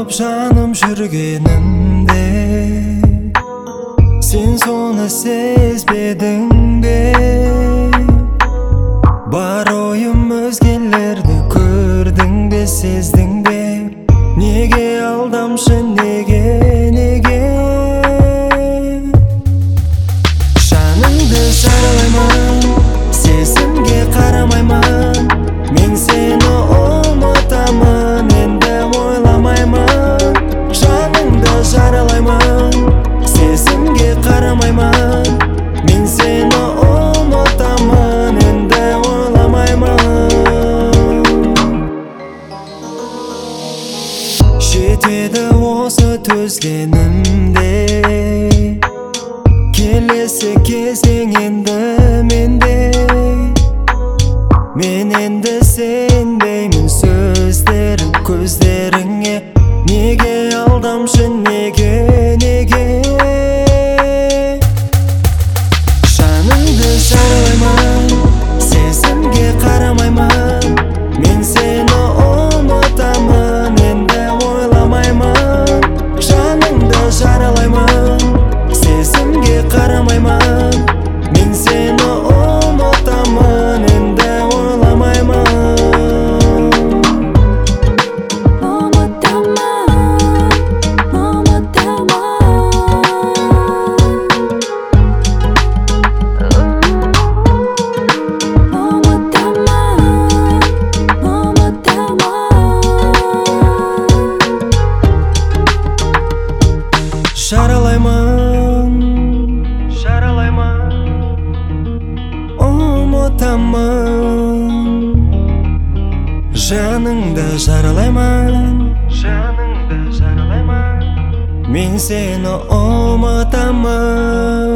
болып жаным жүргенімде сен соны сезбедің бе? Бар ойым өзгелерді көрдің бе, сездің бе? Неге алдамшы, неге? Жаныңды жаралаймын, сезімге қарамаймын. Мен сені ұмытамын, енді ойламаймын. Жаныңды жаралаймын, сезімге қарамаймын. Мен сені ұмытамын, енді ойламаймын. Жетеді осы төзгенімде, келесі кезең енді менде. Мен енді сенбеймін сөздерің, көздеріңе. Неге алдамшы, неге? Жаныңды жаралаймын, сезімге қарамаймын. Мен сені ұмытамын, енді ойламаймын. Жаныңды жаралаймын, сезімге қарамаймын. Мен сені ұмытамын, енді ойламаймын. Жаралаймын, ұмытамын. Жаныңды жаралаймын, мен сені ұмытамын.